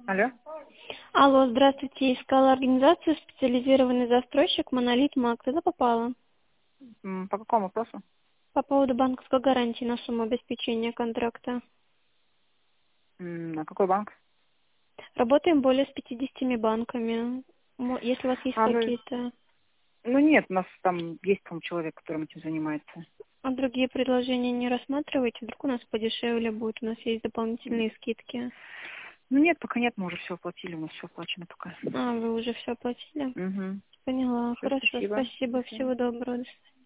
Алло. Алло, здравствуйте. Искала организацию специализированный застройщик «Монолит Мак». Туда попала. По какому вопросу? По поводу банковской гарантии на сумму обеспечения контракта. А какой банк? Работаем более с 50 банками. Если у вас есть Ну, какие-то нет, у нас там есть, по-моему, человек, которым этим занимается. другие предложения, не рассматриваете, вдруг у нас подешевле будет. У нас есть дополнительные скидки. Нет, пока нет, мы уже все оплатили, у нас все оплачено пока. Вы уже все оплатили? Угу. Поняла. Все, Хорошо, спасибо. До спасибо. свидания. Всего доброго. До свидания.